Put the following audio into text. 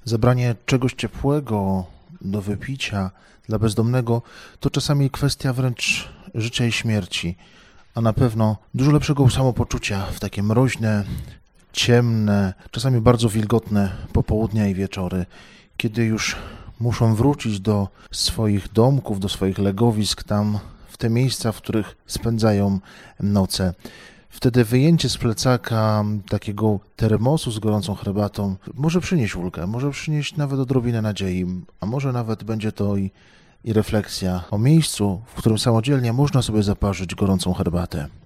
Zabranie czegoś ciepłego do wypicia dla bezdomnego to czasami kwestia wręcz życia i śmierci, a na pewno dużo lepszego samopoczucia w takie mroźne, ciemne, czasami bardzo wilgotne popołudnia i wieczory, kiedy już muszą wrócić do swoich domków, do swoich legowisk, tam w te miejsca, w których spędzają noce. Wtedy wyjęcie z plecaka takiego termosu z gorącą herbatą może przynieść ulgę, może przynieść nawet odrobinę nadziei, a może nawet będzie to i refleksja o miejscu, w którym samodzielnie można sobie zaparzyć gorącą herbatę.